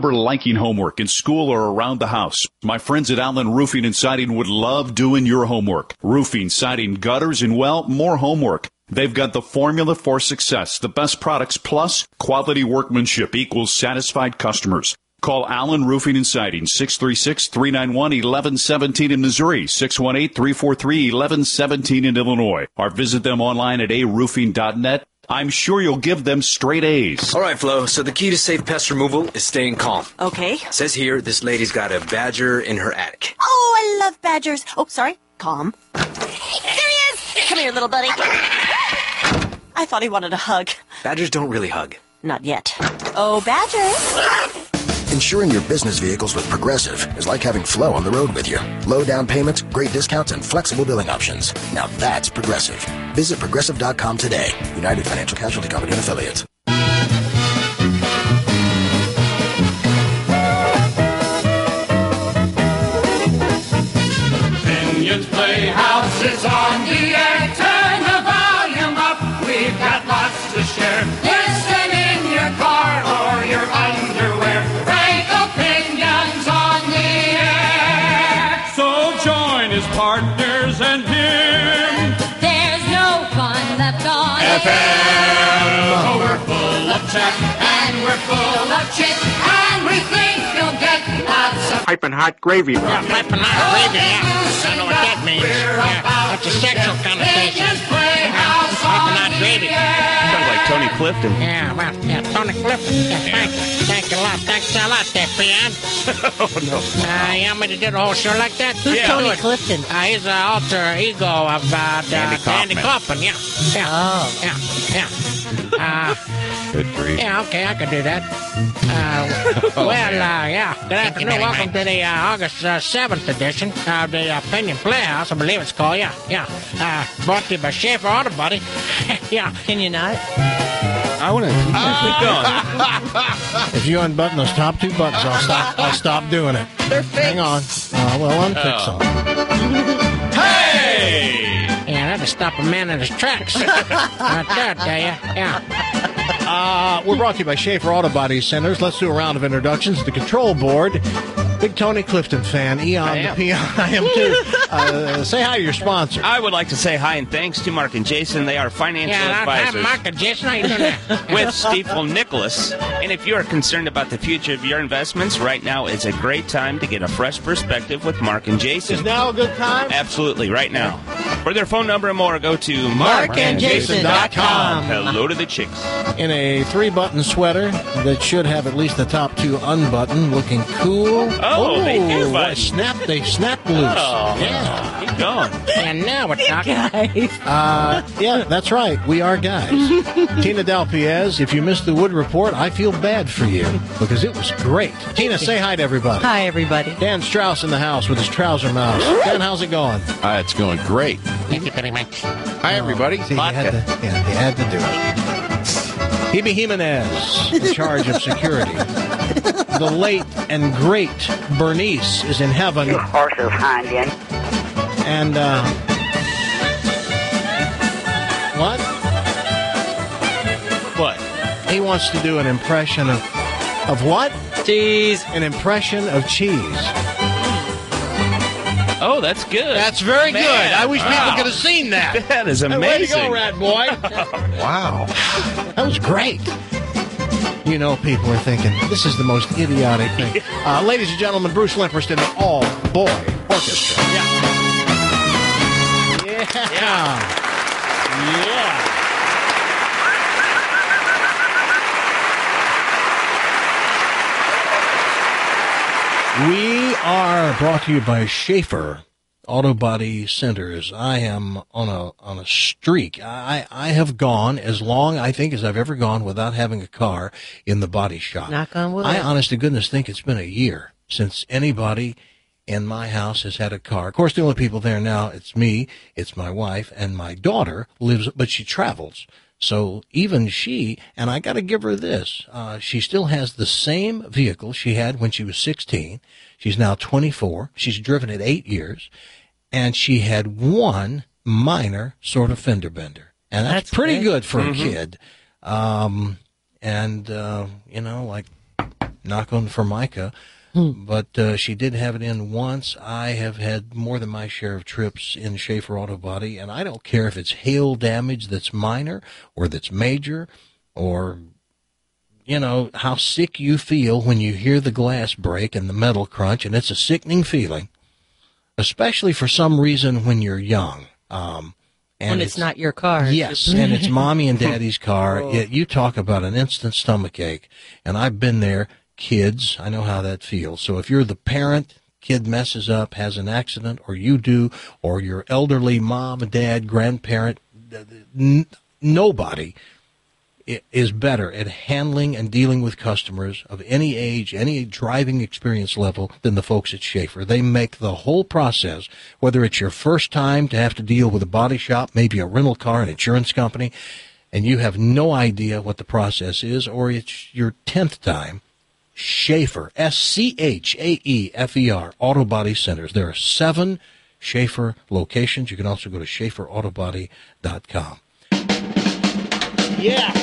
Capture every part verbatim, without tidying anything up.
liking homework in school or around the house? My friends at Allen Roofing and Siding would love doing your homework. Roofing, siding, gutters, and, well, more homework. They've got the formula for success. The best products plus quality workmanship equals satisfied customers. Call Allen Roofing and Siding, six three six, three nine one, one one one seven in Missouri, six one eight, three four three, one one one seven in Illinois, or visit them online at a roofing dot net. I'm sure you'll give them straight A's. All right, Flo, so the key to safe pest removal is staying calm. Okay. Says here, this lady's got a badger in her attic. Oh, I love badgers. Oh, sorry. Calm. There he is. Come here, little buddy. I thought he wanted a hug. Badgers don't really hug. Not yet. Oh, badger. Insuring your business vehicles with Progressive is like having Flo on the road with you. Low down payments, great discounts, and flexible billing options. Now that's Progressive. Visit Progressive dot com today. United Financial Casualty Company and Affiliates. Vineyards Playhouse is on the air. Turn the volume up. We've got lots to share. Listen in your car or your underwear. Frank opinions on the air. So join his partners and him. There's no fun left on F M. Oh, we're full of chat and we're full of chit, and we think you'll get lots of piping hot gravy. Yeah, piping hot gravy, yeah. I don't know what that means. Yeah, that's a sexual connotation. Yeah, piping hot gravy. Sounds like Tony Clifton. Yeah, well, yeah, Tony Clifton. Yeah, thank you. Thank you a lot. Thanks a lot there, Peon. Oh, no. Uh, you want me to do the whole show like that? Who's yeah, Tony good. Clifton? Uh, he's an alter ego of uh, the, Andy Andy Kaufman. Kaufman, yeah. Yeah. Oh. Yeah, yeah. Uh, Good grief. yeah, okay, I can do that. Uh, Oh, well, man. uh, yeah, good afternoon. Welcome to the uh, August uh, seventh edition of the uh, Opinion Playhouse, I believe it's called, yeah, yeah. Uh, brought to you by Schaefer Auto Body. Yeah. Can you not? I want to keep going. If you unbutton those top two buttons, I'll stop. I'll stop doing it. They're fixed. Hang on. Uh, well, unfix Oh. them. Hey! Yeah, that'll stop a man in his tracks. Right there, I tell you. Yeah. Uh, we're brought to you by Schaefer Auto Body Centers. Let's do a round of introductions. The control board. Big Tony Clifton fan. Eon I the am. Peon. I am too. Uh, say hi to your sponsor. I would like to say hi and thanks to Mark and Jason. They are financial Yeah, advisors I'm Mark and Jason. How you doing there? with Stifel Nicholas. And if you are concerned about the future of your investments, right now is a great time to get a fresh perspective with Mark and Jason. Is now a good time? Absolutely, right now. For their phone number and more, go to mark and jason dot com. Hello to the chicks. In a three-button sweater that should have at least the top two unbuttoned, looking cool. Oh, they do Ooh, button. snap, they snap loose. Oh, Yeah. keep going. And now we're talking. Uh, yeah, that's right. We are guys. Tina Dalpiez, if you missed the Wood Report, I feel bad for you because it was great. Tina, say hi to everybody. Hi, everybody. Dan Strauss in the house with his trouser mouse. Dan, how's it going? Uh, it's going great. Thank you very much. Hi, everybody. See, he had to, yeah, he had to do it. Hebe Jimenez, in charge of security. The late and great Bernice is in heaven. You horse's hind end. And, uh... what? What? He wants to do an impression of... Of what? Cheese. An impression of cheese. Oh, that's good. That's very Man, good. I wish wow. people could have seen that. That is Hey, amazing. way to go, Rat Boy. Wow. That was great. You know, people are thinking, this is the most idiotic thing. Uh, ladies and gentlemen, Bruce Limperst in the all-boy orchestra. Yeah. Yeah. Yeah. We are brought to you by Schaefer Auto Body Centers. I am on a on a streak. I I have gone as long, I think, as I've ever gone without having a car in the body shop. Knock on wood. I, honest to goodness, think it's been a year since anybody in my house has had a car. Of course, the only people there now, it's me, it's my wife, and my daughter lives, but she travels. So even she, and I got to give her this, uh, she still has the same vehicle she had when she was sixteen. She's now twenty-four. She's driven it eight years, and she had one minor sort of fender bender. And that's, That's pretty great. good for Mm-hmm. a kid. Um, and, uh, you know, like knock on Formica. But uh, she did have it in once. I have had more than my share of trips in Schaefer Auto Body, and I don't care if it's hail damage that's minor or that's major, or, you know, how sick you feel when you hear the glass break and the metal crunch, and it's a sickening feeling, especially for some reason when you're young. Um, and when it's, it's not your car. Yes, and it's mommy and daddy's car. Oh. It, you talk about an instant stomach ache, and I've been there. Kids, I know how that feels. So if you're the parent, kid messes up, has an accident, or you do, or your elderly mom, dad, grandparent, n- nobody is better at handling and dealing with customers of any age, any driving experience level than the folks at Schaefer. They make the whole process, whether it's your first time to have to deal with a body shop, maybe a rental car, an insurance company, and you have no idea what the process is, or it's your tenth time, Schaefer, S C H A E F E R, Auto Body Centers. There are seven Schaefer locations. You can also go to schaefer auto body dot com. Yeah.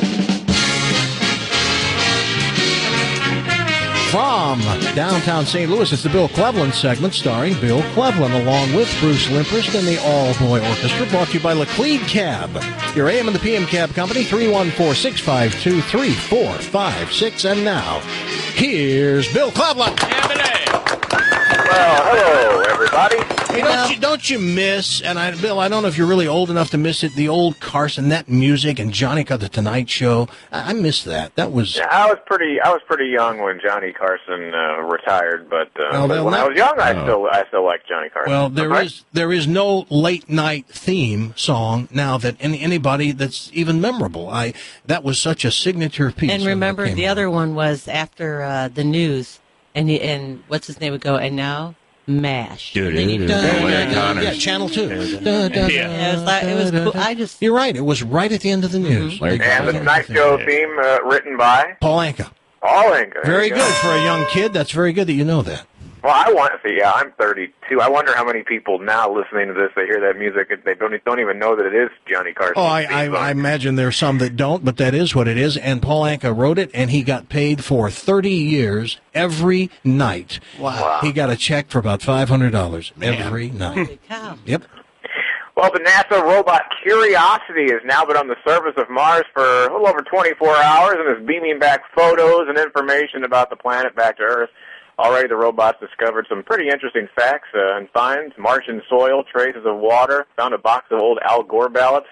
From downtown Saint Louis, it's the Bill Cleveland segment starring Bill Cleveland along with Bruce Limprist and the All-Boy Orchestra, brought to you by Laclede Cab, your A M and the P M Cab Company, three one four, six five two, three four five six. And now, here's Bill Cleveland. Well, hello, everybody. Hey, don't you, don't you miss, and I, Bill, I don't know if you're really old enough to miss it, the old Carson, that music, and Johnny got the Tonight Show. I, I miss that. That was... Yeah, I was pretty I was pretty young when Johnny Carson uh, retired, but, uh, well, but when not, I was young, I oh. still I still liked Johnny Carson. Well, there right? is there is no late-night theme song now that any, anybody that's even memorable. I That was such a signature piece. And remember, the on. other one was after uh, the news, and he, and what's his name would go, and now... MASH. Dude, dude, dude. Yeah, Channel two. Da, da, da, yeah, it was, like, it was cool. I just... You're right. It was right at the end of the news. Mm-hmm. And the Tonight Show theme uh, written by? Paul Anka. Paul Anka. Very go. good for a young kid. That's very good that you know that. Well, I want to see. Yeah, I'm thirty-two. I wonder how many people now listening to this, they hear that music, they don't don't even know that it is Johnny Carson. Oh, I, I, I imagine there's some that don't, but that is what it is. And Paul Anka wrote it, and he got paid for thirty years every night. Wow. wow. He got a check for about five hundred dollars every night. Holy cow. Yep. Well, the NASA robot Curiosity has now been on the surface of Mars for a little over twenty-four hours and is beaming back photos and information about the planet back to Earth. Already the robots discovered some pretty interesting facts uh, and finds: Martian soil, traces of water, found a box of old Al Gore ballots.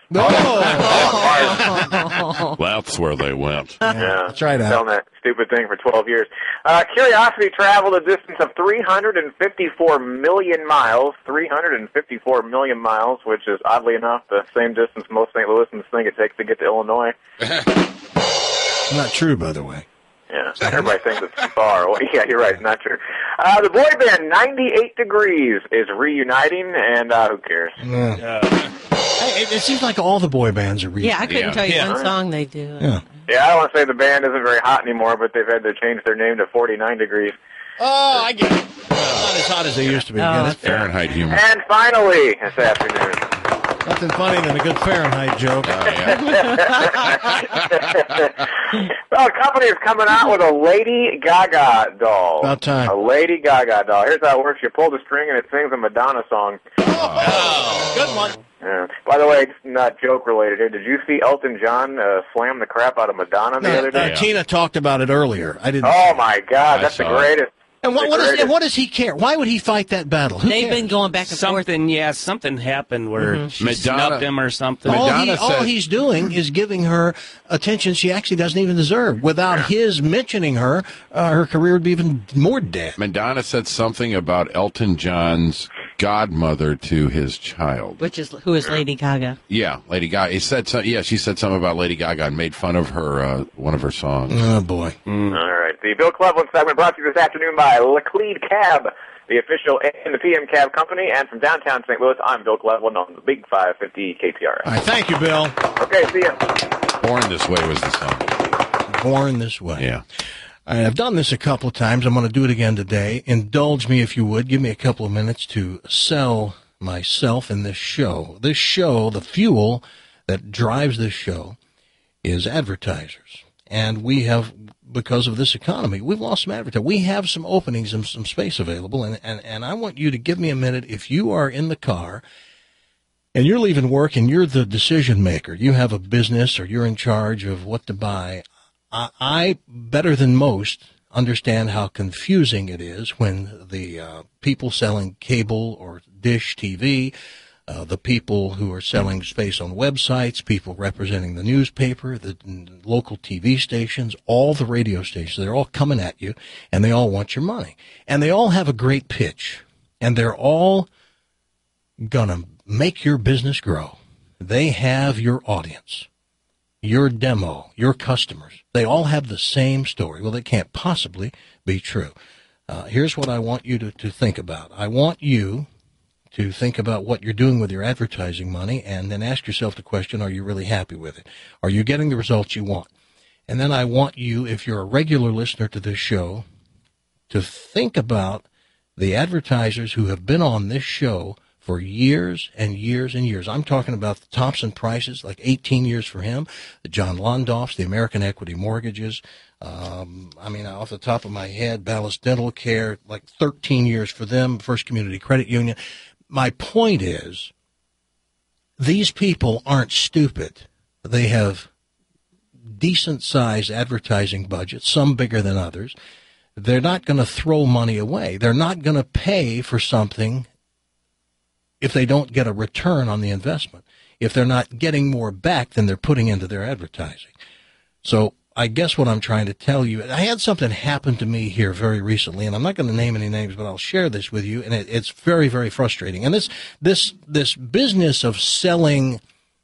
Oh. That's where they went. Yeah, that's right, Al. Telling that stupid thing for twelve years. Uh, Curiosity traveled a distance of three hundred fifty-four million miles, three hundred fifty-four million miles, which is, oddly enough, the same distance most Saint Louisans think it takes to get to Illinois. Not true, by the way. Yeah, everybody thinks it's far. Well, yeah, you're right. It's not true. Uh, the boy band ninety-eight Degrees is reuniting, and uh, who cares? Yeah. Hey, it, it seems like all the boy bands are reuniting. Yeah, I couldn't Yeah. tell you Yeah. one song they do. Yeah. Yeah, I don't want to say the band isn't very hot anymore, but they've had to change their name to forty-nine Degrees. Oh, I get it. Not as hot as they used to be. Oh. Get it? Fahrenheit humor. And finally, this afternoon. Nothing funny than a good Fahrenheit joke. Oh, yeah. Well, a company is coming out with a Lady Gaga doll. About time. A Lady Gaga doll. Here's how it works. You pull the string and it sings a Madonna song. Oh, good one. Yeah. By the way, it's not joke related here. Did you see Elton John uh, slam the crap out of Madonna the No, other day? uh, Tina talked about it earlier. I didn't. Oh my God, I that's the saw it. greatest. And what, the what, is, greatest. and what does he care? Why would he fight that battle? Who They've cares? been going back and forth. Something, yeah, something happened where Mhm. she Madonna- snubbed him or something. all, he, Madonna all said- he's doing is giving her attention she actually doesn't even deserve. Without his mentioning her, uh, her career would be even more dead. Madonna said something about Elton John's godmother to his child. Which is, who is Lady Gaga? Yeah, Lady Gaga. He said some, yeah, she said something about Lady Gaga and made fun of her, uh, one of her songs. Oh, boy. All right. The Bill Cleveland segment brought to you this afternoon by Laclede Cab, the official A M and the P M Cab Company. And from downtown Saint Louis, I'm Bill Cleveland on the Big five fifty K T R S. All right, thank you, Bill. Okay, see ya. Born This Way was the song. Born This Way. Yeah. All right, I've done this a couple of times. I'm going to do it again today. Indulge me, if you would. Give me a couple of minutes to sell myself in this show. This show, the fuel that drives this show, is advertisers. And we have because of this economy. We've lost some advertising. We have some openings and some space available, and, and, and I want you to give me a minute. If you are in the car and you're leaving work and you're the decision maker, you have a business or you're in charge of what to buy, I, I better than most, understand how confusing it is when the uh, people selling cable or dish T V, uh, the people who are selling space on websites, people representing the newspaper, the local T V stations, all the radio stations, they're all coming at you, and they all want your money. And they all have a great pitch, and they're all going to make your business grow. They have your audience, your demo, your customers. They all have the same story. Well, they can't possibly be true. Uh, here's what I want you to, to think about. I want you to think about what you're doing with your advertising money and then ask yourself the question, are you really happy with it? Are you getting the results you want? And then I want you, if you're a regular listener to this show, to think about the advertisers who have been on this show for years and years and years. I'm talking about the Thompson Prices, like eighteen years for him, the John Londoffs, the American Equity Mortgages. Um, I mean, off the top of my head, Ballast Dental Care, like thirteen years for them, First Community Credit Union. My point is, these people aren't stupid. They have decent-sized advertising budgets, some bigger than others. They're not going to throw money away. They're not going to pay for something if they don't get a return on the investment, if they're not getting more back than they're putting into their advertising. So I guess what I'm trying to tell you, I had something happen to me here very recently, and I'm not going to name any names, but I'll share this with you, and it, it's very, very frustrating. And this, this, this business of selling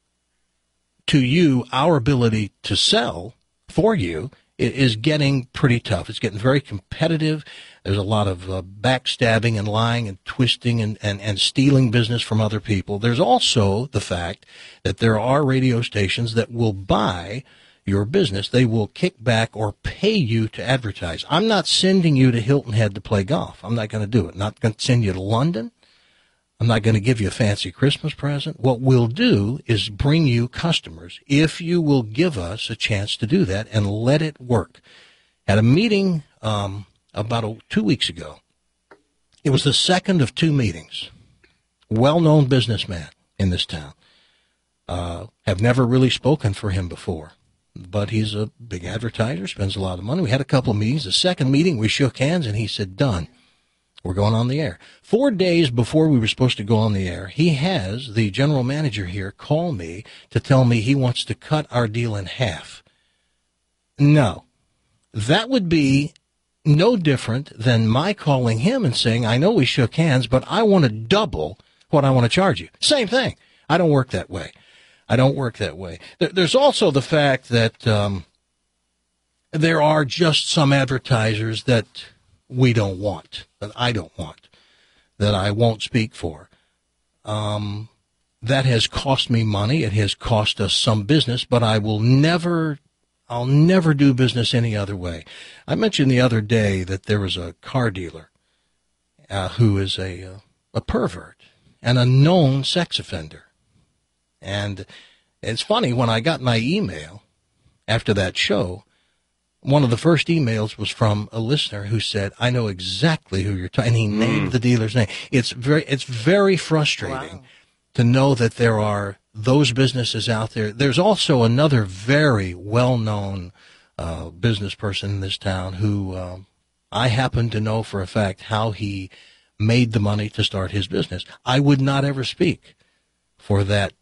to you our ability to sell for you is getting pretty tough. It's getting very competitive. There's a lot of uh, backstabbing and lying and twisting and, and, and stealing business from other people. There's also the fact that there are radio stations that will buy your business. They will kick back or pay you to advertise. I'm not sending you to Hilton Head to play golf. I'm not going to do it. Not going to send you to London. I'm not going to give you a fancy Christmas present. What we'll do is bring you customers if you will give us a chance to do that and let it work. At a meeting um, about a, two weeks ago, it was the second of two meetings. Well-known businessman in this town. Uh, have never really spoken for him before, but he's a big advertiser, spends a lot of money. We had a couple of meetings. The second meeting, we shook hands, and he said, done. We're going on the air. Four days before we were supposed to go on the air, he has the general manager here call me to tell me he wants to cut our deal in half. No. That would be no different than my calling him and saying, I know we shook hands, but I want to double what I want to charge you. Same thing. I don't work that way. I don't work that way. There's also the fact that um, there are just some advertisers that we don't want, that I don't want, that I won't speak for. Um, that has cost me money. It has cost us some business, but I will never, I'll never do business any other way. I mentioned the other day that there was a car dealer uh, who is a, uh, a pervert and a known sex offender. And it's funny, when I got my email after that show, one of the first emails was from a listener who said, I know exactly who you're talking, and he mm. named the dealer's name. It's very, it's very frustrating wow. to know that there are those businesses out there. There's also another very well-known uh, business person in this town who um, I happen to know for a fact how he made the money to start his business. I would not ever speak for that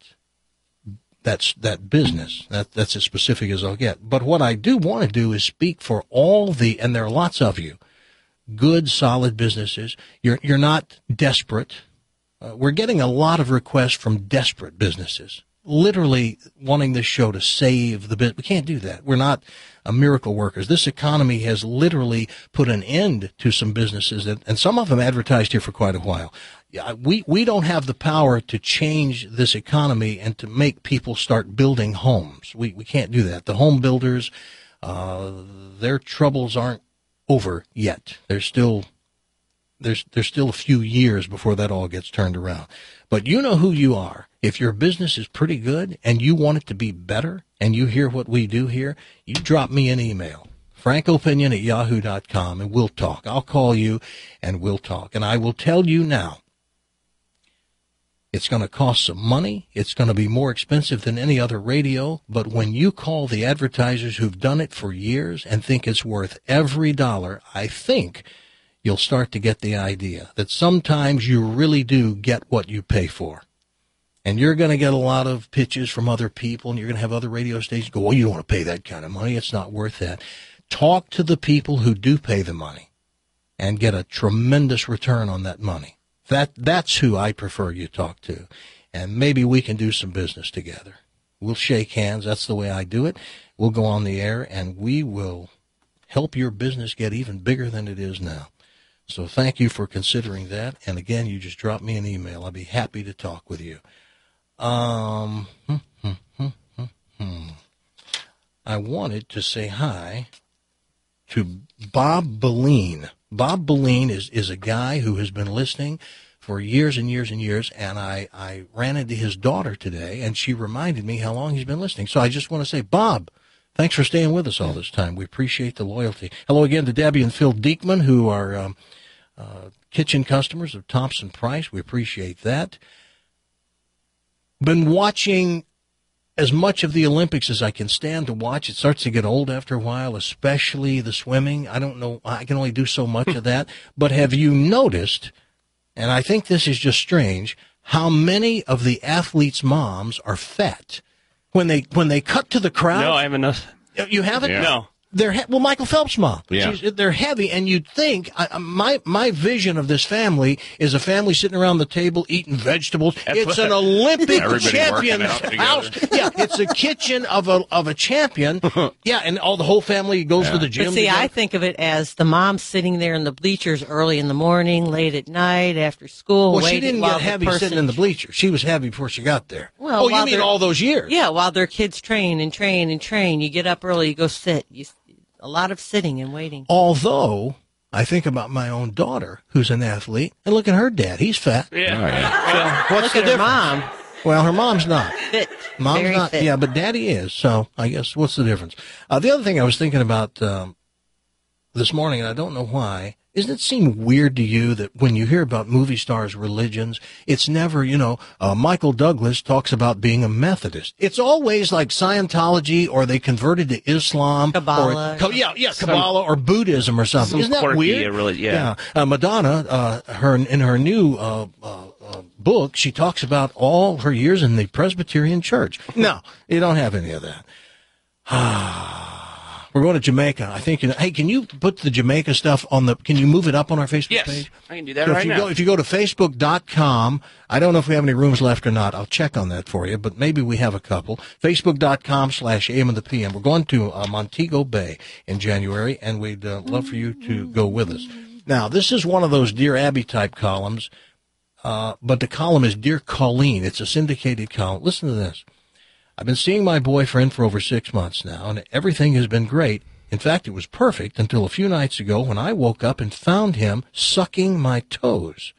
That's that business. That, that's as specific as I'll get. But what I do want to do is speak for all the, and there are lots of you, good, solid businesses. You're you're not desperate. Uh, we're getting a lot of requests from desperate businesses, literally wanting this show to save the business. We can't do that. We're not uh, miracle workers. This economy has literally put an end to some businesses, that, and some of them advertised here for quite a while. Yeah, we, we don't have the power to change this economy and to make people start building homes. We we can't do that. The home builders, uh, their troubles aren't over yet. There's still there's there's still a few years before that all gets turned around. But you know who you are. If your business is pretty good and you want it to be better, and you hear what we do here, you drop me an email. frank opinion at yahoo dot com, and we'll talk. I'll call you, and we'll talk. And I will tell you now, it's going to cost some money. It's going to be more expensive than any other radio. But when you call the advertisers who've done it for years and think it's worth every dollar, I think you'll start to get the idea that sometimes you really do get what you pay for. And you're going to get a lot of pitches from other people, and you're going to have other radio stations go, well, you don't want to pay that kind of money. It's not worth that. Talk to the people who do pay the money and get a tremendous return on that money. That that's who I prefer you talk to. And maybe we can do some business together. We'll shake hands. That's the way I do it. We'll go on the air, and we will help your business get even bigger than it is now. So thank you for considering that. And again, you just drop me an email. I'll be happy to talk with you. Um, hmm, hmm, hmm, hmm, hmm. I wanted to say hi to Bob Beline. Bob Beline is, is a guy who has been listening for years and years and years, and I, I ran into his daughter today, and she reminded me how long he's been listening. So I just want to say, Bob, thanks for staying with us all this time. We appreciate the loyalty. Hello again to Debbie and Phil Diekman, who are um, uh, kitchen customers of Thompson Price. We appreciate that. Been watching as much of the Olympics as I can stand to watch. It starts to get old after a while, especially the swimming. I don't know. I can only do so much of that. But have you noticed, and I think this is just strange, how many of the athletes' moms are fat? When they when they cut to the crowd. No, I haven't noticed. You haven't? Yeah. No. They're he- well, Michael Phelps' mom. Yeah. She's, they're heavy, and you'd think I, my my vision of this family is a family sitting around the table eating vegetables. That's it's what- an Olympic Everybody champion working out together. house. Yeah, it's a kitchen of a of a champion. Yeah, and all the whole family goes to the gym. But see, together. I think of it as the mom sitting there in the bleachers early in the morning, late at night, after school. Well, she waiting didn't while get the heavy person- sitting in the bleachers. She was heavy before she got there. Well, oh, you while mean they're- all those years? Yeah, while their kids train and train and train, you get up early, you go sit. You, a lot of sitting and waiting. Although I think about my own daughter, who's an athlete, and look at her dad. He's fat. Yeah. Oh, yeah. So what's Look the at her difference? mom. Well, her mom's not. Fit. Mom's Very not. fit. Yeah, but daddy is. So I guess what's the difference? Uh, the other thing I was thinking about um, this morning, and I don't know why, doesn't it seem weird to you that when you hear about movie stars' religions, it's never, you know, uh, Michael Douglas talks about being a Methodist. It's always like Scientology, or they converted to Islam. Kabbalah. Or, Ka- yeah, yeah, Some- Kabbalah or Buddhism or something. some Isn't that quirky, weird? uh, really- yeah. Uh, Madonna, uh, her in her new uh, uh, uh, book, she talks about all her years in the Presbyterian Church. No, you don't have any of that. We're going to Jamaica. I think. You know, hey, can you put the Jamaica stuff on the? Can you move it up on our Facebook Yes, page? I can do that So right if you now. Go, if you go to facebook dot com, I don't know if we have any rooms left or not. I'll check on that for you, but maybe we have a couple. facebook dot com slash A M of the P M. We're going to uh, Montego Bay in January, and we'd uh, love for you to go with us. Now, this is one of those Dear Abby type columns, uh, but the column is Dear Colleen. It's a syndicated column. Listen to this. I've been seeing my boyfriend for over six months now, and everything has been great. In fact, it was perfect until a few nights ago when I woke up and found him sucking my toes.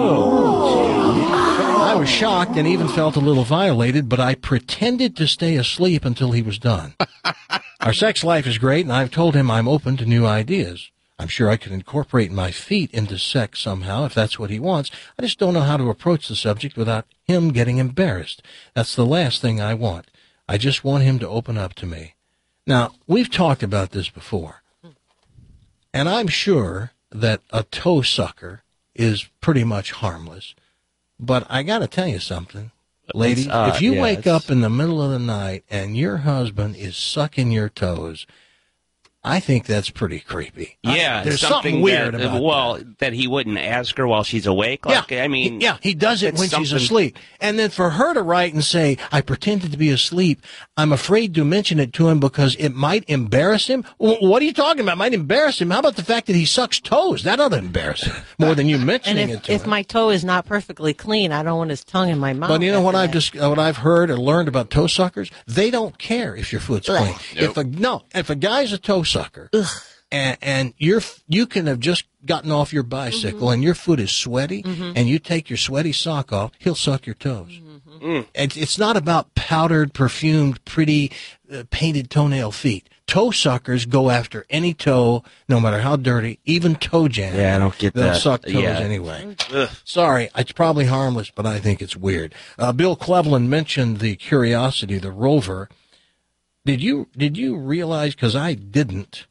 I was shocked and even felt a little violated, but I pretended to stay asleep until he was done. Our sex life is great, and I've told him I'm open to new ideas. I'm sure I could incorporate my feet into sex somehow if that's what he wants. I just don't know how to approach the subject without him getting embarrassed. That's the last thing I want. I just want him to open up to me. Now, we've talked about this before, and I'm sure that a toe sucker is pretty much harmless. But I got to tell you something, ladies. uh, if you yeah, wake it's- up in the middle of the night and your husband is sucking your toes, I think that's pretty creepy. Yeah, I, there's something something weird that, about well, that. that he wouldn't ask her while she's awake. Like, yeah, I mean, yeah, he does it it's when she's something- asleep. And then for her to write and say, I pretended to be asleep, I'm afraid to mention it to him because it might embarrass him. Well, what are you talking about? It might embarrass him. How about the fact that he sucks toes? That ought to embarrass him more than you And mentioning if, it to if him. my toe is not perfectly clean, I don't want his tongue in my mouth. But you know what after I've that. just what I've heard or learned about toe suckers? They don't care if your foot's Ugh. clean. If a no, if a guy's a toe sucker, and, and you're you can have just gotten off your bicycle and your foot is sweaty, and you take your sweaty sock off, he'll suck your toes. Mm. It, it's not about powdered, perfumed, pretty, uh, painted toenail feet. Toe suckers go after any toe, no matter how dirty, even toe jam. Yeah, I don't get They'll that. suck toes Yeah. anyway. Ugh. Sorry, it's probably harmless, but I think it's weird. Uh, Bill Cleveland mentioned the Curiosity, the rover. Did you did you realize, because I didn't,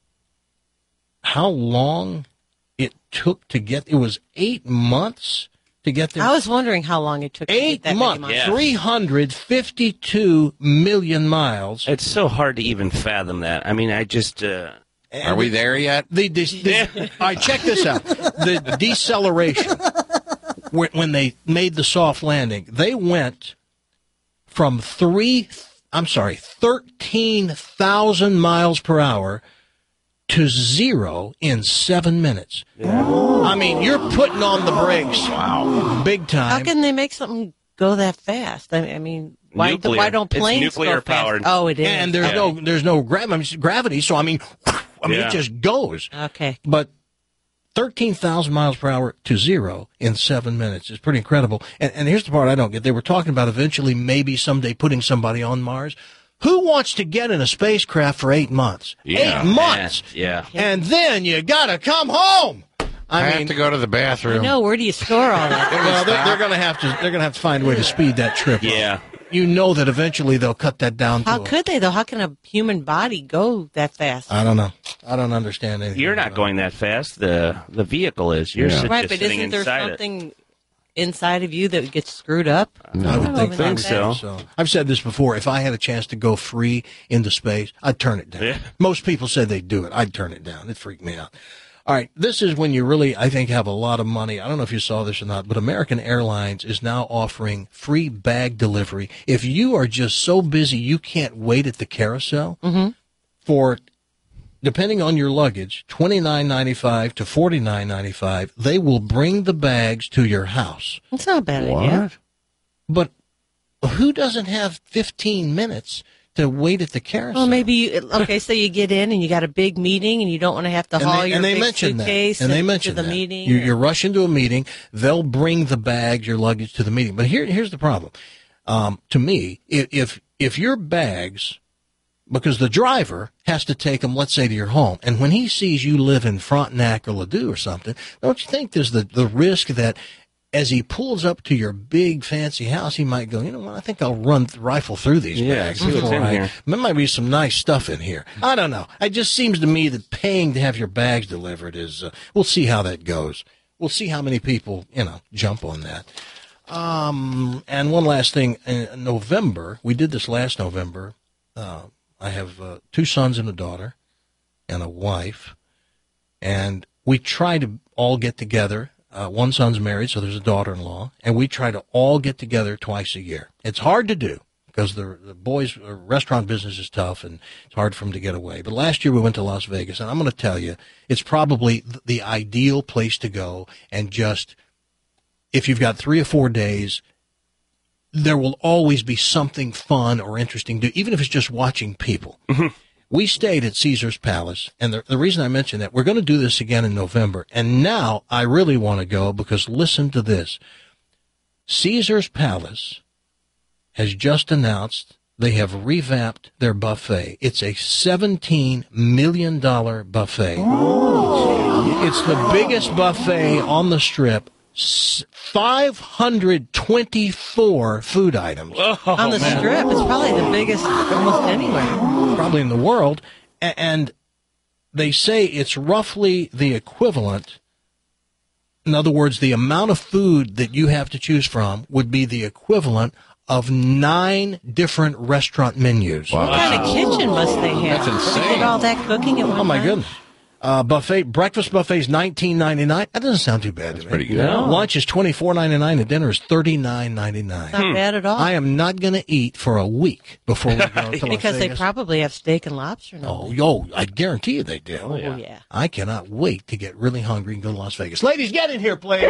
how long it took to get, it was eight months to get there? I was wondering how long it took to Eight get that months, many miles. three hundred fifty-two million miles. It's so hard to even fathom that. I mean, I just... Uh, Are we there yet? The, the, the, all right, check this out. The deceleration, when, when they made the soft landing, they went from three, I'm sorry, thirteen thousand miles per hour to zero in seven minutes. I mean, you're putting on the brakes. Wow. Big time. How can they make something go that fast? I, I mean, why, Nuclear. why don't It's planes nuclear go fast? powered. Oh, it is. And there's Yeah. no there's no gra- I mean, gravity, so I mean, I mean Yeah. it just goes. Okay. But thirteen thousand miles per hour to zero in seven minutes is pretty incredible. And, and here's the part I don't get. They were talking about eventually maybe someday putting somebody on Mars. Who wants to get in a spacecraft for eight months? Yeah. Eight months. Yeah. And then you got to come home. I, I, have mean, to go to the I bathroom. know. Where do you store all that? well, they're, they're going to have to. They're going to have to find a way to speed that trip up. Yeah. You know that eventually they'll cut that down. How to a- could they, though? How can a human body go that fast? I don't know. I don't understand anything. You're not about going that fast. The the vehicle is. You're Yeah. sit- Right, just but sitting isn't there inside something inside of you that gets screwed up? it. I would don't think, know so. about so. so. I've said this before. If I had a chance to go free into space, I'd turn it down. Yeah. Most people said they'd do it. I'd turn it down. It freaked me out. All right, this is when you really, I think, have a lot of money. I don't know if you saw this or not, but American Airlines is now offering free bag delivery. If you are just so busy you can't wait at the carousel, Mm-hmm. for, depending on your luggage, twenty-nine ninety-five to forty-nine ninety-five, they will bring the bags to your house. It's not a bad What? idea. But who doesn't have fifteen minutes to wait at the carousel? Well, maybe you, okay. So you get in and you got a big meeting, and you don't want to have to And haul they, your and they big mentioned that. suitcase And they to mentioned the that. meeting. You, you're rushing to a meeting. They'll bring the bags, your luggage, to the meeting. But here, here's the problem. Um, to me, if, if if your bags, because the driver has to take them, let's say, to your home, and when he sees you live in Frontenac or Ladue or something, don't you think there's the, the risk that as he pulls up to your big fancy house, he might go, you know what, I think I'll run rifle through these Yeah, bags. see what's before in I- here. There might be some nice stuff in here. I don't know. It just seems to me that paying to have your bags delivered is, uh, we'll see how that goes. We'll see how many people, you know, jump on that. Um, and one last thing, in November, we did this last November. Uh, I have uh, two sons and a daughter and a wife, and we try to all get together. Uh, one son's married, so there's a daughter-in-law, and we try to all get together twice a year. It's hard to do because the, the boys' uh, restaurant business is tough, and it's hard for them to get away. But last year we went to Las Vegas, and I'm going to tell you, it's probably th- the ideal place to go. And just, if you've got three or four days, there will always be something fun or interesting to do, even if it's just watching people. We stayed at Caesar's Palace, and the, the reason I mention that, we're going to do this again in November, and now I really want to go because listen to this. Caesar's Palace has just announced they have revamped their buffet. It's a seventeen million dollars buffet. It's the biggest buffet on the Strip. S- five hundred twenty-four food items. on the Strip. It's probably the biggest almost anywhere. Probably in the world. A- And they say it's roughly the equivalent. In other words, the amount of food that you have to choose from would be the equivalent of nine different restaurant menus. Wow. What kind of kitchen must they have? That's They insane. did all that cooking at one Oh my time? goodness. Uh, buffet, breakfast buffet is nineteen ninety-nine. That doesn't sound too bad to me. pretty good. No. Lunch is twenty-four ninety-nine and dinner is thirty-nine ninety-nine. Not bad at all. I am not going to eat for a week before we go to Las because they Vegas. probably have steak and lobster now. Oh, yo, I guarantee you they do. Oh, yeah. I cannot wait to get really hungry and go to Las Vegas. Ladies, get in here, please.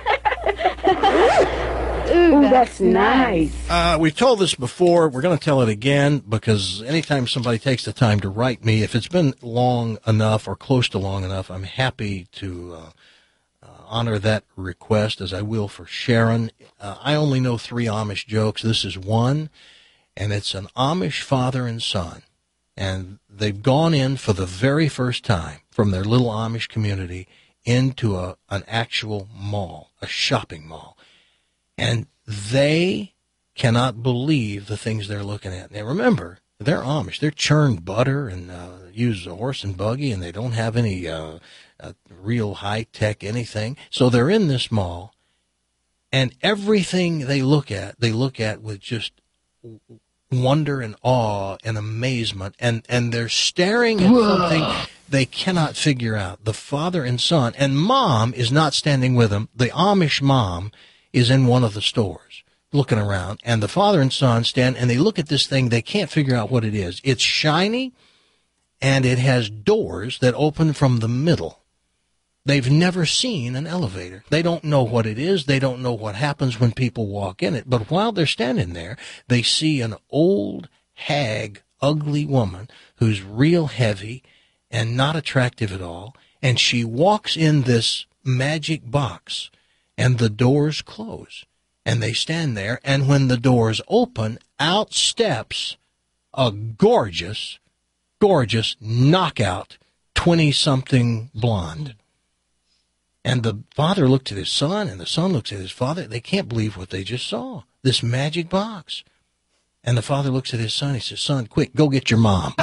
Ooh, that's nice. Uh, we've told this before. We're going to tell it again because anytime somebody takes the time to write me, if it's been long enough or close to long enough, I'm happy to uh, uh, honor that request as I will for Sharon. Uh, I only know three Amish jokes. This is one, and it's an Amish father and son. And they've gone in for the very first time from their little Amish community into a, an actual mall, a shopping mall. And they cannot believe the things they're looking at. Now, remember, they're Amish. They're churned butter and uh, use a horse and buggy, and they don't have any uh, uh, real high-tech anything. So they're in this mall, and everything they look at, they look at with just wonder and awe and amazement, and, and they're staring at Whoa. something they cannot figure out. The father and son, and mom is not standing with them. The Amish mom is in one of the stores looking around, and the father and son stand, and they look at this thing. They can't figure out what it is. It's shiny, and it has doors that open from the middle. They've never seen an elevator. They don't know what it is. They don't know what happens when people walk in it. But while they're standing there, they see an old, hag, ugly woman who's real heavy and not attractive at all, and she walks in this magic box, and the doors close. And they stand there, and when the doors open, out steps a gorgeous, gorgeous knockout twenty-something blonde. And the father looked at his son, and the son looks at his father. They can't believe what they just saw, this magic box. And the father looks at his son. He says, son, quick, go get your mom.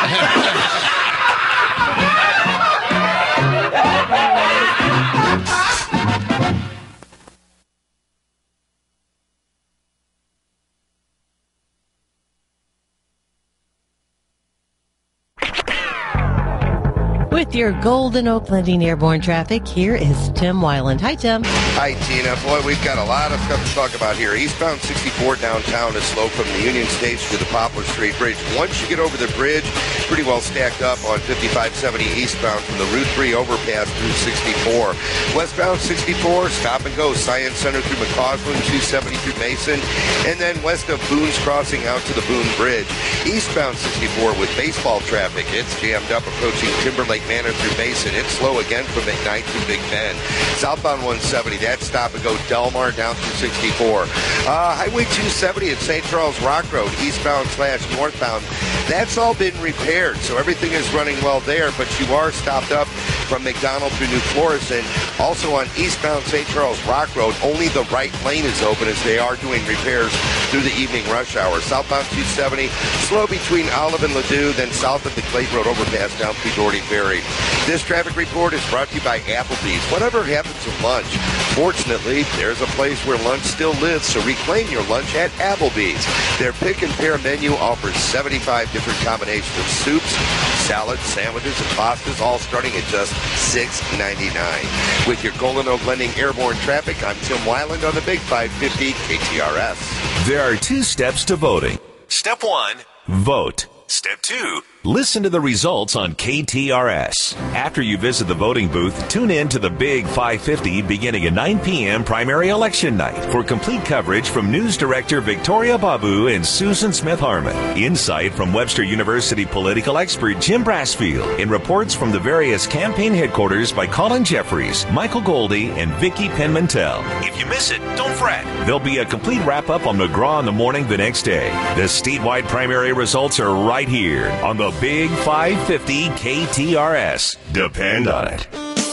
With your Golden Oak Lending Airborne traffic, here is Tim Weiland. Hi, Tim. Hi, Tina. Boy, we've got a lot of stuff to talk about here. Eastbound sixty-four downtown is slow from the Union Station to the Poplar Street Bridge. Once you get over the bridge, pretty well stacked up on fifty-five seventy eastbound from the Route three overpass through sixty-four. Westbound sixty-four, stop and go. Science Center through McCausland, two seventy through Mason, and then west of Boone's Crossing out to the Boone Bridge. Eastbound sixty-four with baseball traffic. It's jammed up approaching Timberlake Manor through Mason. It's slow again from McKnight through Big Bend. Southbound one seventy, that stop and go Delmar down through sixty-four. Uh, Highway two seventy at Saint Charles Rock Road, eastbound slash northbound. That's all been repaired, so everything is running well there, but you are stopped up from McDonald through New Florissant. Also on eastbound Saint Charles Rock Road, only the right lane is open as they are doing repairs through the evening rush hour. Southbound two seventy, slow between Olive and Ladue, then south of the Clayton Road overpass down through Doherty Ferry. This traffic report is brought to you by Applebee's. Whatever happens to lunch, fortunately, there's a place where lunch still lives, so reclaim your lunch at Applebee's. Their pick and pair menu offers seventy-five different combinations of soups, salads, sandwiches, and pastas, all starting at just six ninety-nine. With your Golden Oak Lending Airborne traffic, I'm Tim Weiland on the Big five fifty K T R S. There are two steps to voting. Step one, vote. Step two, listen to the results on K T R S. After you visit the voting booth, tune in to the Big five fifty beginning at nine p.m. primary election night for complete coverage from News Director Victoria Babu and Susan Smith-Harmon. Insight from Webster University political expert Jim Brassfield and reports from the various campaign headquarters by Colin Jeffries, Michael Goldie, and Vicki Penmantel. If you miss it, don't fret. There'll be a complete wrap-up on McGraw in the morning the next day. The statewide primary results are right here on the Big five fifty K T R S. Depend on it.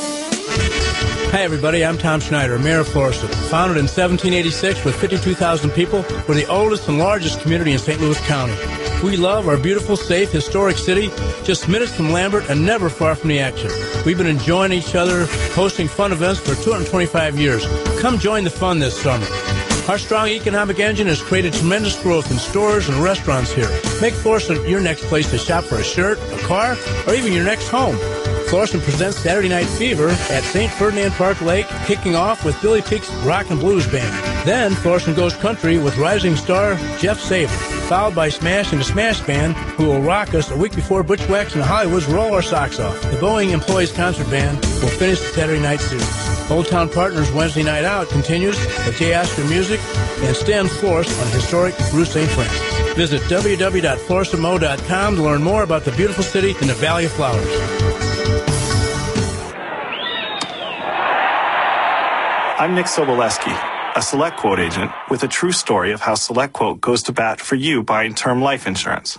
Hi, everybody. I'm Tom Schneider, Mayor of Florissant. Founded in seventeen eighty-six with fifty-two thousand people, we're the oldest and largest community in Saint Louis County. We love our beautiful, safe, historic city, just minutes from Lambert and never far from the action. We've been enjoying each other, hosting fun events for two hundred twenty-five years. Come join the fun this summer. Our strong economic engine has created tremendous growth in stores and restaurants here. Make Florissant your next place to shop for a shirt, a car, or even your next home. Florissant presents Saturday Night Fever at Saint Ferdinand Park Lake, kicking off with Billy Peak's Rock and Blues Band. Then Florissant goes country with rising star Jeff Saber, followed by Smash and the Smash Band, who will rock us a week before Butch and Hollywood's Roll Our Socks Off. The Boeing Employees Concert Band will finish the Saturday night series. Old Town Partners Wednesday Night Out continues at J. Oscar Music and Stan Florist on historic Rue Saint Francis. Visit w w w dot florissant mo dot com to learn more about the beautiful city in the Valley of Flowers. I'm Nick Soboleski, a SelectQuote agent with a true story of how SelectQuote goes to bat for you buying term life insurance.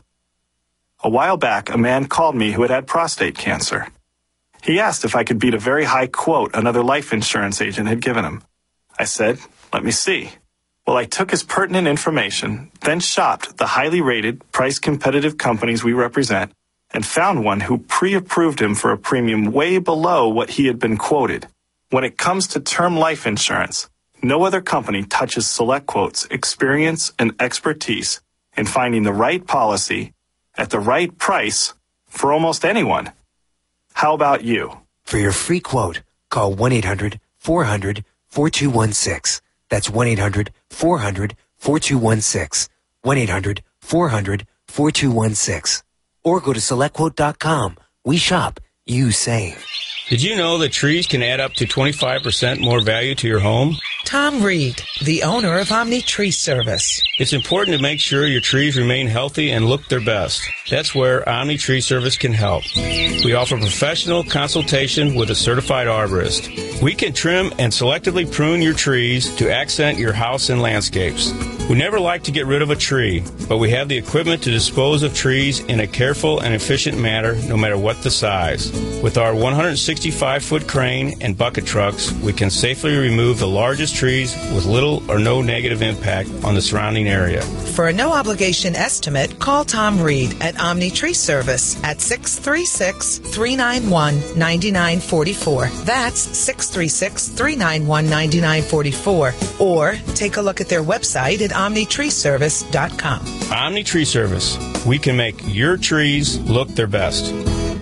A while back, a man called me who had had prostate cancer. He asked if I could beat a very high quote another life insurance agent had given him. I said, let me see. Well, I took his pertinent information, then shopped the highly rated, price-competitive companies we represent, and found one who pre-approved him for a premium way below what he had been quoted. When it comes to term life insurance, no other company touches SelectQuote's experience and expertise in finding the right policy at the right price for almost anyone. How about you? For your free quote, call one eight hundred four hundred four two one six. That's one eight hundred four hundred four two one six. one eight hundred four hundred four two one six. Or go to select quote dot com. We shop, you save. Did you know that trees can add up to twenty-five percent more value to your home? Tom Reed, the owner of Omni Tree Service. It's important to make sure your trees remain healthy and look their best. That's where Omni Tree Service can help. We offer professional consultation with a certified arborist. We can trim and selectively prune your trees to accent your house and landscapes. We never like to get rid of a tree, but we have the equipment to dispose of trees in a careful and efficient manner, no matter what the size. With our one hundred sixty-five foot crane and bucket trucks, we can safely remove the largest trees with little or no negative impact on the surrounding area. For a no-obligation estimate, call Tom Reed at Omni Tree Service at six three six, three nine one, nine nine four four. That's six three six, three nine one, nine nine four four. Or take a look at their website at omni tree service dot com. Omni Tree Service. We can make your trees look their best.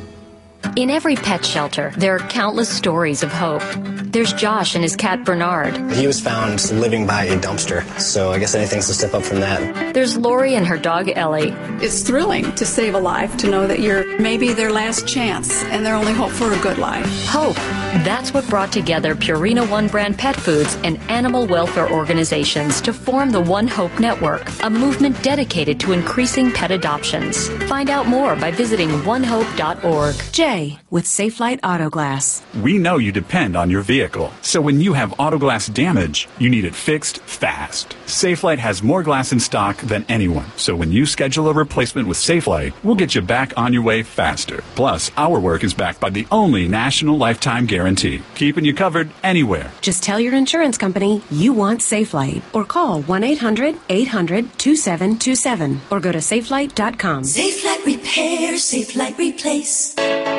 In every pet shelter, there are countless stories of hope. There's Josh and his cat Bernard. He was found living by a dumpster, so I guess anything's a step up from that. There's Lori and her dog Ellie. It's thrilling to save a life, to know that you're maybe their last chance and their only hope for a good life. Hope. That's what brought together Purina One Brand Pet Foods and animal welfare organizations to form the One Hope Network, a movement dedicated to increasing pet adoptions. Find out more by visiting one hope dot org. Jay with Safelite Auto Glass. We know you depend on your vehicle, so when you have auto glass damage, you need it fixed fast. Safelite has more glass in stock than anyone, so when you schedule a replacement with Safelite, we'll get you back on your way faster. Plus, our work is backed by the only national lifetime guarantee, keeping you covered anywhere. Just tell your insurance company you want Safelite or call one eight hundred, eight hundred, two seven two seven or go to safelite dot com. Safelite Repair, Safelite Replace.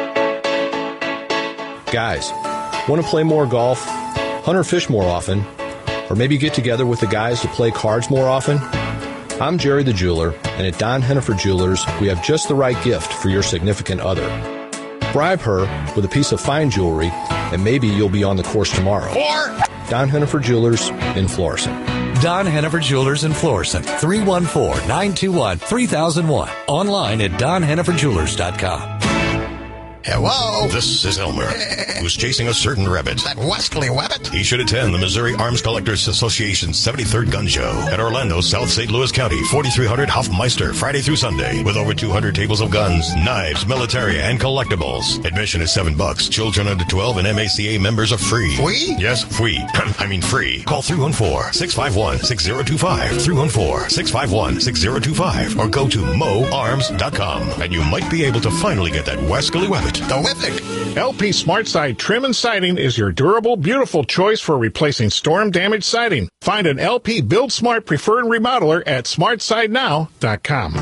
Guys, want to play more golf, hunt or fish more often, or maybe get together with the guys to play cards more often? I'm Jerry the Jeweler, and at Don Hennifer Jewelers, we have just the right gift for your significant other. Bribe her with a piece of fine jewelry, and maybe you'll be on the course tomorrow. Or Don Hennifer Jewelers in Florissant. Don Hennifer Jewelers in Florissant, three one four, nine two one, three thousand one. Online at don hennifer jewelers dot com. Hello? This is Elmer, who's chasing a certain rabbit. That Wesley Wabbit? He should attend the Missouri Arms Collectors Association's seventy-third Gun Show at Orlando, South Saint Louis County, forty-three hundred Hofmeister, Friday through Sunday, with over two hundred tables of guns, knives, military, and collectibles. Admission is seven bucks. Children under twelve and M A C A members are free. Free? Yes, free. I mean free. Call three one four, six five one, six zero two five, three one four, six five one, six zero two five, or go to mo arms dot com, and you might be able to finally get that Wesley Wabbit. Terrific. L P SmartSide Trim and Siding is your durable, beautiful choice for replacing storm-damaged siding. Find an L P Build Smart preferred remodeler at smart side now dot com.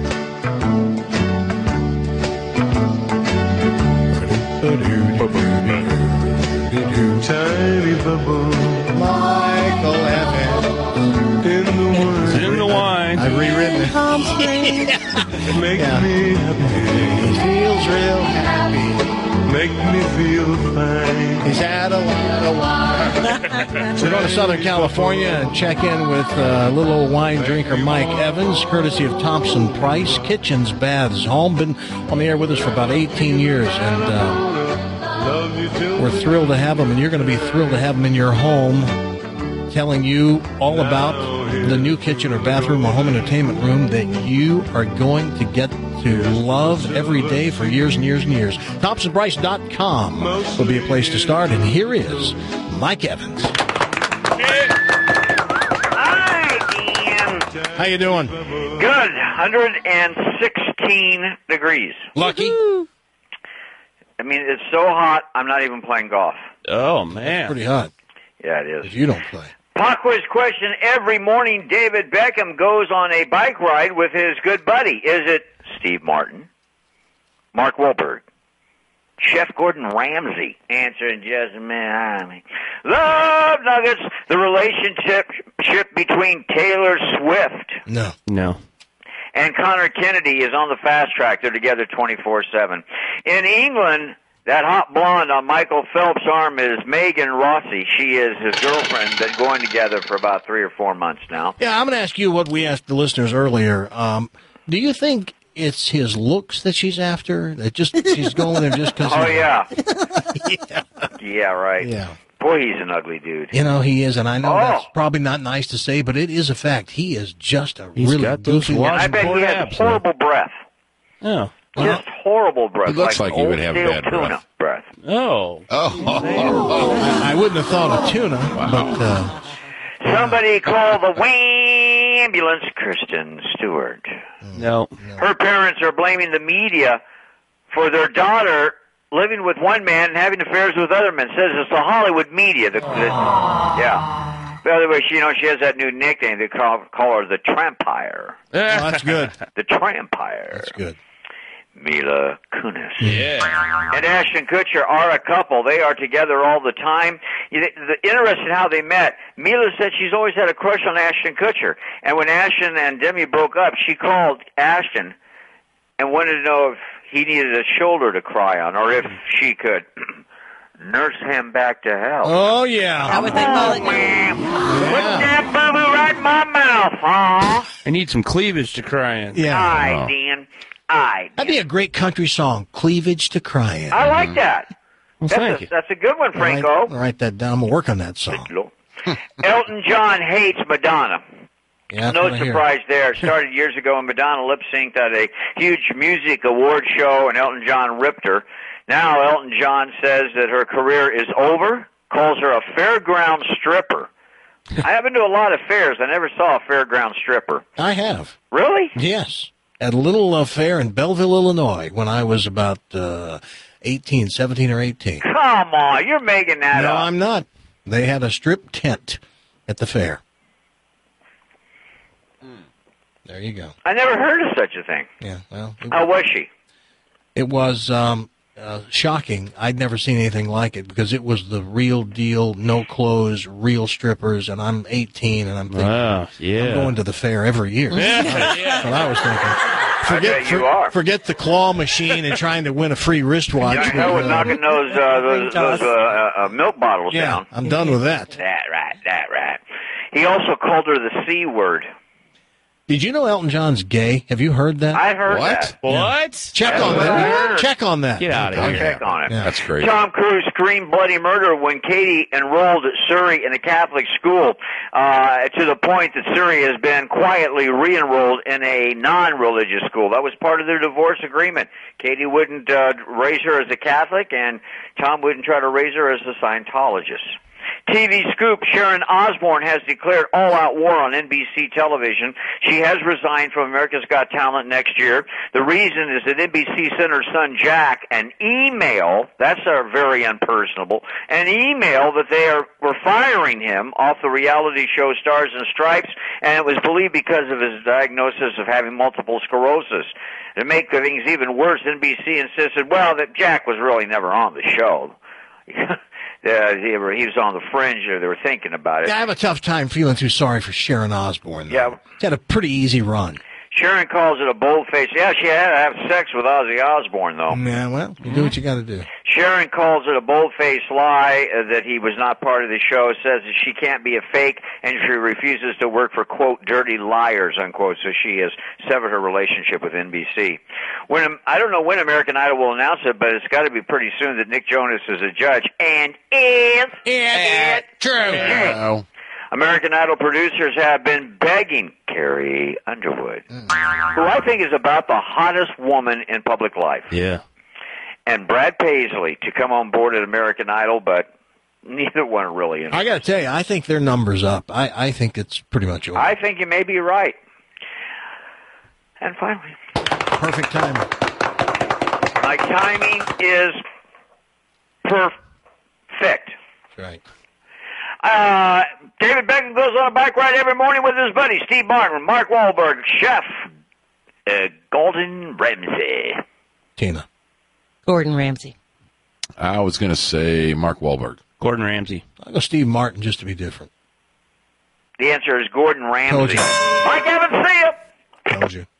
Tiny bubble, Michael Evans in the wine. In the wine. I've rewritten it. Palm Springs. Make Yeah. me happy. He feels real happy. Make me feel fine. He's had a lot of wine. So go to Southern California and check in with uh, little old wine drinker Mike Evans, courtesy of Thompson Price Kitchens, Baths, Home. Been on the air with us for about eighteen years, and uh, we're thrilled to have him, and you're going to be thrilled to have him in your home, telling you all about the new kitchen or bathroom or home entertainment room that you are going to get to love every day for years and years and years. Thompson Price dot com will be a place to start, and here is Mike Evans. Hi, Dan. How you doing? Good. one hundred sixteen degrees. Lucky. I mean, it's so hot, I'm not even playing golf. Oh, man. Pretty hot. Yeah, it is. If you don't play. Pop quiz question. Every morning, David Beckham goes on a bike ride with his good buddy. Is it Steve Martin, Mark Wahlberg, Chef Gordon Ramsay? Answer in just a minute. Love Nuggets. The relationship between Taylor Swift No. No. and Connor Kennedy is on the fast track. They're together twenty-four seven. In England, that hot blonde on Michael Phelps' arm is Megan Rossi. She is his girlfriend. Been going together for about three or four months now. Yeah, I'm going to ask you what we asked the listeners earlier. Um, do you think it's his looks that she's after? That just she's going there just because? Oh, yeah. yeah. Yeah, right. Yeah. Boy, he's an ugly dude. You know, he is, and I know Oh. that's probably not nice to say, but it is a fact. He is just a He's really got those goofy. And I bet he has abs, horrible breath. Oh. Just horrible breath. He looks like he old would have stale bad tuna breath. breath. Oh. Oh. I, I wouldn't have thought of tuna, but uh, Somebody call the ambulance, Kristen Stewart. No. Her parents are blaming the media for their daughter living with one man and having affairs with other men. Says it's the Hollywood media. The, the, yeah. By the way, she, you know, she has that new nickname. They call, call her the Trampire. oh, that's good. The Trampire. That's good. Mila Kunis. Yeah. And Ashton Kutcher are a couple. They are together all the time. You- The, the, interesting how they met. Mila said she's always had a crush on Ashton Kutcher. And when Ashton and Demi broke up, she called Ashton and wanted to know if he needed a shoulder to cry on or if she could nurse him back to health. Oh, yeah. How would they call it? Put that boo-boo right in my mouth, huh? I need some cleavage to cry in. Yeah. Aye, Dan. Aye. That'd be a great country song, Cleavage to Crying. I like that. Well, That's thank a, you. that's a good one, I'll write, Franco. I'll write that down. I'm going to work on that song. Elton John hates Madonna. Yeah, that's No what I hear. surprise there. It started years ago when Madonna lip-synced at a huge music award show, and Elton John ripped her. Now Elton John says that her career is over, calls her a fairground stripper. I have been to a lot of fairs. I never saw a fairground stripper. I have. Really? Yes. At a little uh, fair in Belleville, Illinois, when I was about uh, eighteen, seventeen or eighteen. Come on, you're making that No, up. I'm not. They had a strip tent at the fair. There you go. I never heard of such a thing. Yeah, well. It, How was she? it was um, uh, shocking. I'd never seen anything like it because it was the real deal, no clothes, real strippers, and I'm eighteen, and I'm thinking, Wow, yeah. I'm going to the fair every year. Yeah, That's what I was thinking. Forget, bet you for- are. forget the claw machine and trying to win a free wristwatch. Yeah, hell with uh, knocking those uh, those, those uh, uh, milk bottles yeah, down. I'm done with that. That right, that right. He also called her the C word. Did you know Elton John's gay? Have you heard that? I heard What? that. What? Check That's on what I that. heard. Check on that. Get out of I'll here. check on it. Yeah. That's great. Tom Cruise screamed bloody murder when Katie enrolled at Surrey in a Catholic school, uh, to the point that Surrey has been quietly re-enrolled in a non-religious school. That was part of their divorce agreement. Katie wouldn't uh, raise her as a Catholic, and Tom wouldn't try to raise her as a Scientologist. T V scoop, Sharon Osbourne has declared all-out war on N B C television. She has resigned from America's Got Talent next year. The reason is that N B C sent her son Jack an email, that's uh, very unpersonable, an email that they are, were firing him off the reality show Stars and Stripes, and it was believed because of his diagnosis of having multiple sclerosis. To make things even worse, N B C insisted, well, that Jack was really never on the show. Uh, he, were, he was on the fringe, or they were thinking about it. Yeah, I have a tough time feeling too sorry for Sharon Osbourne. Though. Yeah. She's had a pretty easy run. Sharon calls it a bold-faced. Yeah, she had to have sex with Ozzy Osbourne, though. Yeah, well, you do what you got to do. Sharon calls it a bold-faced lie uh, that he was not part of the show, says that she can't be a fake, and she refuses to work for, quote, dirty liars, unquote, so she has severed her relationship with N B C. When I don't know when American Idol will announce it, but it's got to be pretty soon that Nick Jonas is a judge. And if it true. Wow. American Idol producers have been begging Carrie Underwood, who I think is about the hottest woman in public life, Yeah. and Brad Paisley to come on board at American Idol, but neither one really. I got to tell you, I think their number's up. I, I think it's pretty much over. I think you may be right. And finally, perfect timing. My timing is perfect. That's right. Uh, David Beckham goes on a bike ride every morning with his buddy Steve Martin, Mark Wahlberg, Chef uh, Gordon Ramsay. Tina. Gordon Ramsay. I was going to say Mark Wahlberg. Gordon Ramsay. I'll go Steve Martin just to be different. The answer is Gordon Ramsay. Told you. Mike Evans, see ya. Told you.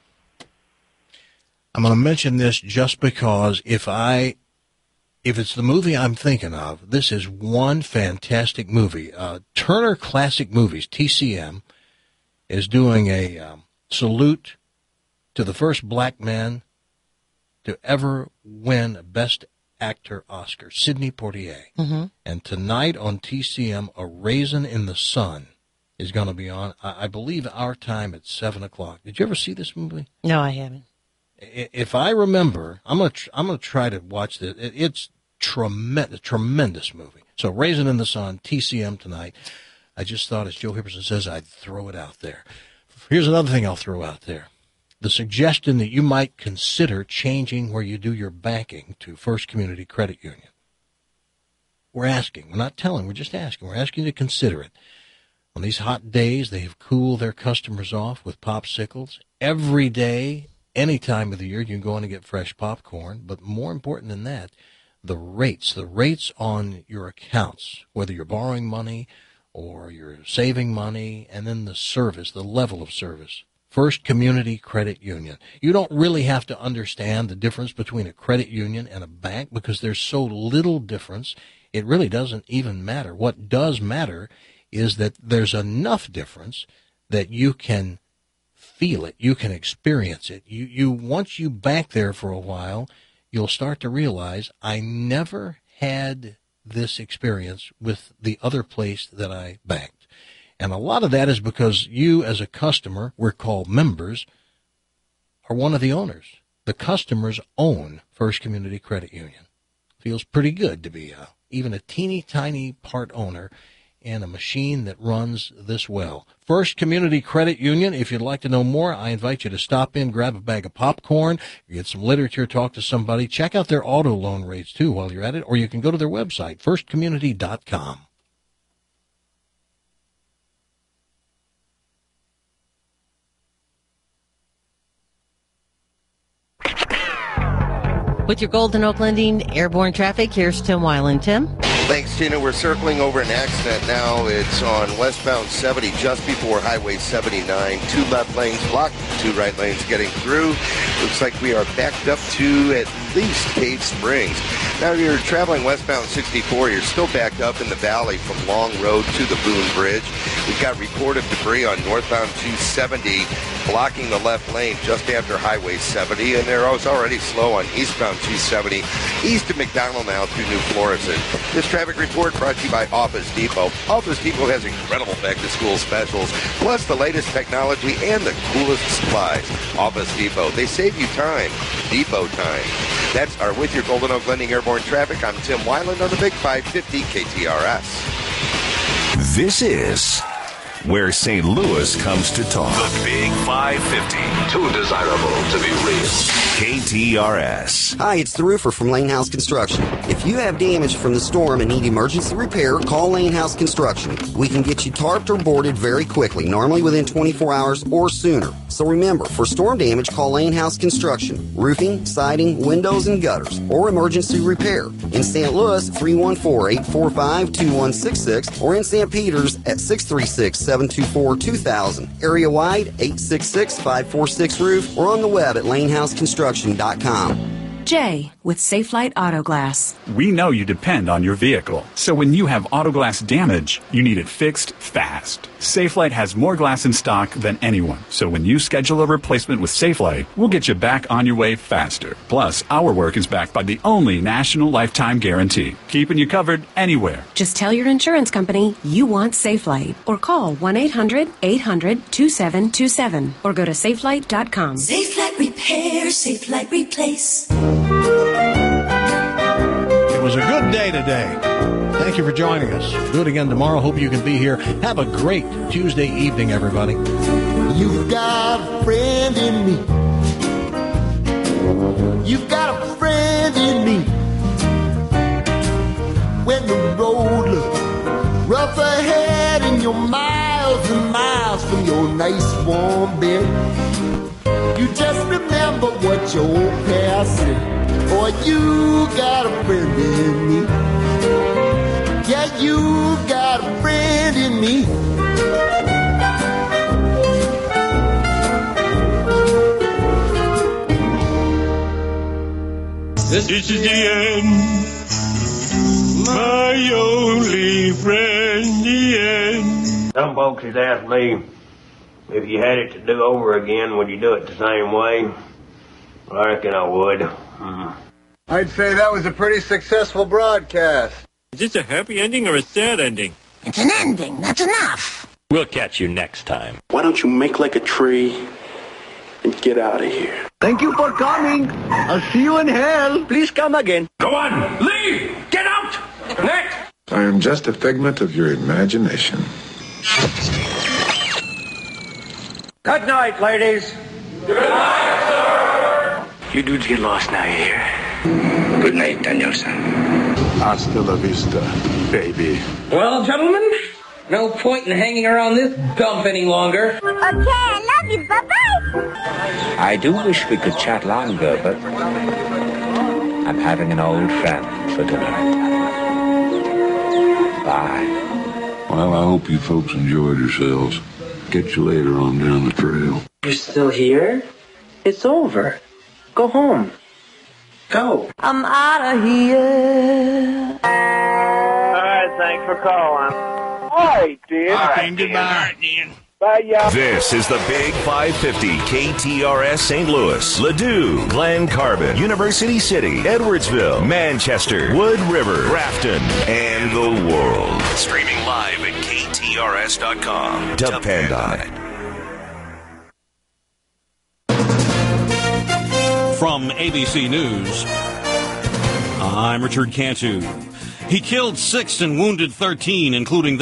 I'm going to mention this just because if I, if it's the movie I'm thinking of, this is one fantastic movie. Uh, Turner Classic Movies, T C M, is doing a um, salute to the first black man to ever win a Best Actor Oscar, Sidney Poitier. Mm-hmm. And tonight on T C M, A Raisin in the Sun is going to be on, I, I believe, our time at seven o'clock. Did you ever see this movie? No, I haven't. If I remember, I'm gonna tr- I'm gonna try to watch this. It, it's tremendous, tremendous movie. So, Raisin in the Sun, T C M tonight. I just thought, as Joe Hipperson says, I'd throw it out there. Here's another thing I'll throw out there: the suggestion that you might consider changing where you do your banking to First Community Credit Union. We're asking. We're not telling. We're just asking. We're asking you to consider it. On these hot days, they have cooled their customers off with popsicles every day. Any time of the year, you can go in and get fresh popcorn. But more important than that, the rates, the rates on your accounts, whether you're borrowing money or you're saving money, and then the service, the level of service. First Community Credit Union. You don't really have to understand the difference between a credit union and a bank because there's so little difference. It really doesn't even matter. What does matter is that there's enough difference that you can feel it, you can experience it. You, you once you bank there for a while, you'll start to realize I never had this experience with the other place that I banked. And a lot of that is because you as a customer, we're called members, are one of the owners. The customers own First Community Credit Union. Feels pretty good to be a, even a teeny tiny part owner and a machine that runs this well. First Community Credit Union. If you'd like to know more, I invite you to stop in, grab a bag of popcorn, get some literature, talk to somebody. Check out their auto loan rates, too, while you're at it, or you can go to their website, first community dot com. With your Golden Oak Lending Airborne Traffic, here's Tim Weiland. Tim? Thanks, Tina. We're circling over an accident now. It's on westbound seventy, just before Highway seventy-nine. Two left lanes blocked, two right lanes getting through. Looks like we are backed up to at least Cave Springs. Now, you're traveling westbound sixty-four. You're still backed up in the valley from Long Road to the Boone Bridge. We've got reported debris on northbound two seventy, blocking the left lane just after Highway seventy, and they're already slow on eastbound two seventy, east of McDonald now through New Florissant. This traffic report brought to you by Office Depot. Office Depot has incredible back-to-school specials, plus the latest technology and the coolest supplies. Office Depot. They save you time. Depot time. That's our With Your Golden Oak Lending Airborne Traffic. I'm Tim Weiland on the Big five fifty K T R S. This is where Saint Louis comes to talk. The Big five fifty. Too desirable to be real. K T R S. Hi, it's the roofer from Lane House Construction. If you have damage from the storm and need emergency repair, call Lane House Construction. We can get you tarped or boarded very quickly, normally within twenty-four hours or sooner. So remember, for storm damage, call Lane House Construction. Roofing, siding, windows, and gutters, or emergency repair. In Saint Louis, three one four, eight four five, two one six six, or in Saint Peters at six three six, seven two four, two thousand. Area-wide, eight six six, five four six, roof, or on the web at lane house construction dot com. Jay with Safelite Auto Glass. We know you depend on your vehicle, so when you have auto glass damage, you need it fixed fast. Safelite has more glass in stock than anyone, so when you schedule a replacement with Safelite, we'll get you back on your way faster. Plus, our work is backed by the only national lifetime guarantee, keeping you covered anywhere. Just tell your insurance company you want Safelite or call one eight hundred, eight hundred, two seven two seven or go to safelite dot com. Safelite Repair, Safelite Replace. It was a good day today. Thank you for joining us. Do it again tomorrow. Hope you can be here. Have a great Tuesday evening, everybody. You've got a friend in me. You've got a friend in me. When the road looks rough ahead and you're miles and miles from your nice warm bed, you just remember what your old past said. Boy, you got a friend in me. Yeah, you got a friend in me. This is the end, my only friend, the end. Some folks has asked me, if you had it to do over again, would you do it the same way? Well, I reckon I would. Mm. I'd say that was a pretty successful broadcast. Is this a happy ending or a sad ending? It's an ending, that's enough. We'll catch you next time. Why don't you make like a tree and get out of here? Thank you for coming. I'll see you in hell. Please come again. Go on, leave! Get out! Next! I am just a figment of your imagination. Good night, ladies. Good night, sir! You dudes get lost now, you hear? Good night, Daniel-san. Hasta la vista, baby. Well, gentlemen, no point in hanging around this dump any longer. Okay, I love you. Bye-bye. I do wish we could chat longer, but I'm having an old friend for dinner. Bye. Well, I hope you folks enjoyed yourselves. Catch you later on down the trail. You're still here? It's over. Go home. Go. I'm out of here. All right, thanks for calling. All right, Dan. All right, Dan. goodbye. All right, Dan. Bye, y'all. This is the Big five fifty K T R S Saint Louis, Ladue, Glen Carbon, University City, Edwardsville, Manchester, Wood River, Grafton, and the world. Streaming live at K T R S dot com. Depend on it. From A B C News, I'm Richard Cantu. He killed six and wounded thirteen, including